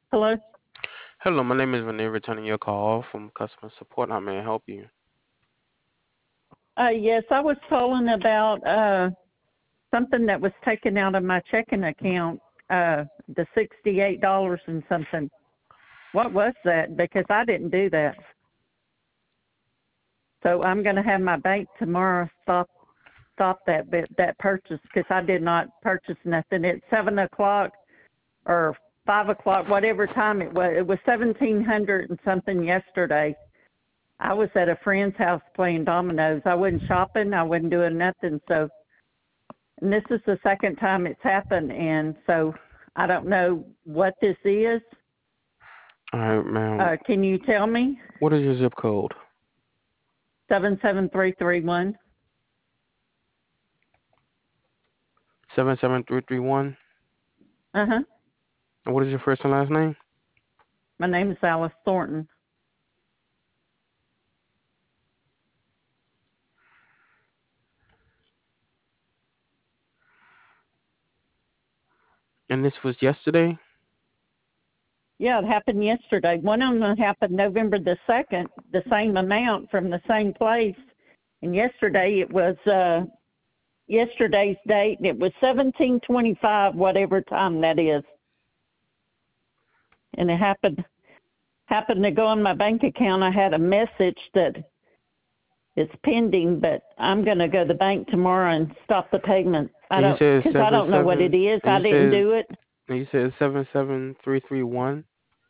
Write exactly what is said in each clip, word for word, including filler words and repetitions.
Hello. Hello, my name is Renee, returning your call from customer support. How may I help you? Uh, yes, I was calling about uh, something that was taken out of my checking account, uh, the sixty-eight dollars and something. What was that? Because I didn't do that. So I'm going to have my bank tomorrow stop stop that bit, that purchase because I did not purchase nothing. At seven o'clock or five o'clock, whatever time it was. It was seventeen hundred and something yesterday. I was at a friend's house playing dominoes. I wasn't shopping. I wasn't doing nothing. So and this is the second time it's happened, and so I don't know what this is. All right, ma'am. Uh, can you tell me? What is your zip code? Seven seven three three one. seven seven three three one. Uh huh. And what is your first and last name? My name is Alice Thornton. And this was yesterday? Yeah, it happened yesterday. One of them happened November the second, the same amount from the same place. And yesterday it was uh, yesterday's date, and it was seventeen twenty five, whatever time that is. And it happened happened to go on my bank account. I had a message that it's pending, but I'm going to go to the bank tomorrow and stop the payment. I And you don't, said because I seven don't know what seven. it is. And I you didn't said do it. and you said seven seven three three one.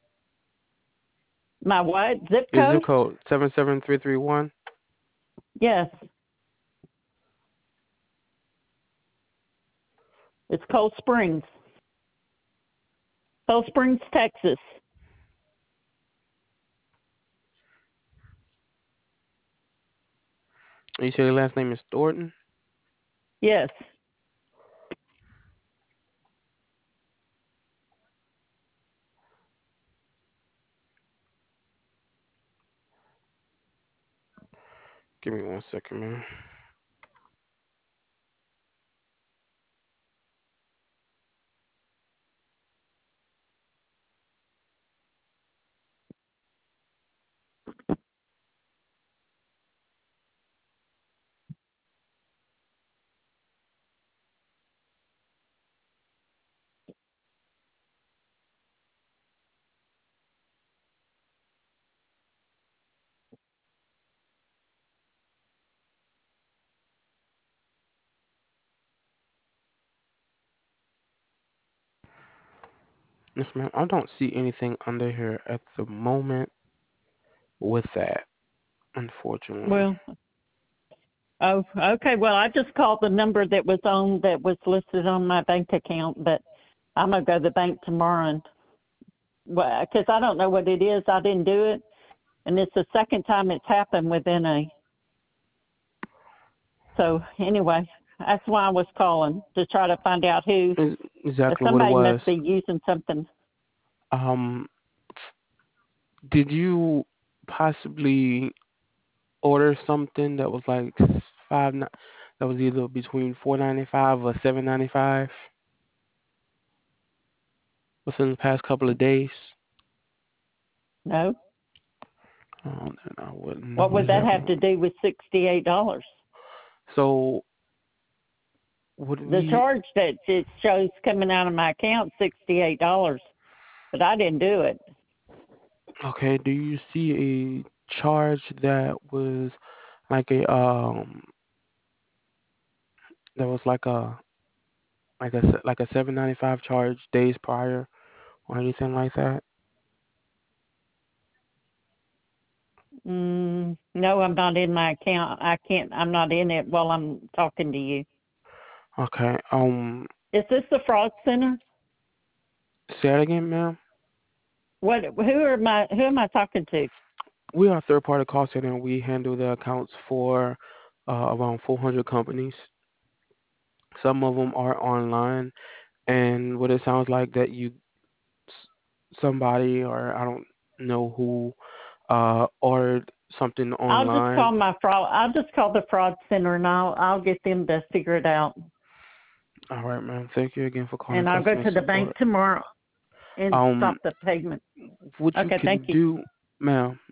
My what? Zip Your zip code? code seven seven three three one. Yes. It's Cold Springs. Cold Springs, Texas. And you said your last name is Thornton. Yes. Give me one second, man. Yes, ma'am. I don't see anything under here at the moment with that, unfortunately. Well, oh, okay. Well, I just called the number that was on that was listed on my bank account, but I'm gonna go to the bank tomorrow and well, because I don't know what it is. I didn't do it, and it's the second time it's happened within a. So anyway, that's why I was calling to try to find out who. Is exactly what it Somebody was. must be using something. Um, did you possibly order something that was like five ni- that was either between four ninety five or seven ninety five within the past couple of days? No. Oh, then I wouldn't What know would that have exactly. to do with sixty-eight dollars? So would The we? charge that it shows coming out of my account sixty-eight dollars, but I didn't do it. Okay, do you see a charge that was like a um that was like a like a se- like a seven ninety five charge days prior or anything like that? Mm, no, I'm not in my account. I can't. I'm not in it while I'm talking to you. Okay. Um, Is this the fraud center? say that again, ma'am. What? Who am I? Who am I talking to? We are a third party call center and we handle the accounts for uh, around four hundred companies. Some of them are online, and what it sounds like that you somebody or I don't know who uh ordered something I'll just online. call my fraud. I'll just call the fraud center and I'll I'll get them to figure it out. All right, ma'am. Thank you again for calling And I'll go customer to the bank support. tomorrow. and stop Um, the payment. what you Okay, thank can you. do, ma'am,